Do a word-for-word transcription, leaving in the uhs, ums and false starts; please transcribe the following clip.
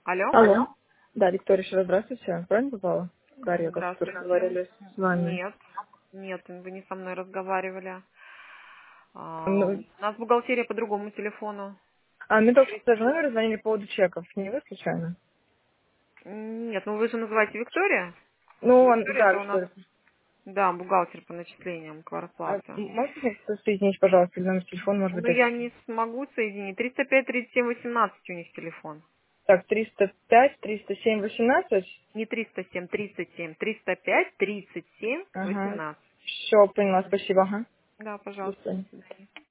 Алло? Алло. Да, Виктория, еще раз здравствуйте. Правильно попала? Кария, как вы Здравствуйте. разговаривали с вами. Нет, нет, вы не со мной разговаривали. А, Ну, У нас бухгалтерия по другому телефону. а мне только что даже номер звонили по поводу чеков. Не вы случайно? Нет, ну вы же называете Виктория? Ну, он, Виктория да, это у нас, Виктория. да, бухгалтер по начислениям А квартплаты. можете мне соединить, пожалуйста, или номер телефона, может Ну быть, я это... не смогу соединить. триста пять тридцать семь восемнадцать у них телефон. Так, триста пять, триста семь, восемнадцать. Не триста семь, тридцать семь, триста пять тридцать семь Ага. восемнадцать. Все, поняла, спасибо, ага. Да, До пожалуйста, до свидания. свидания.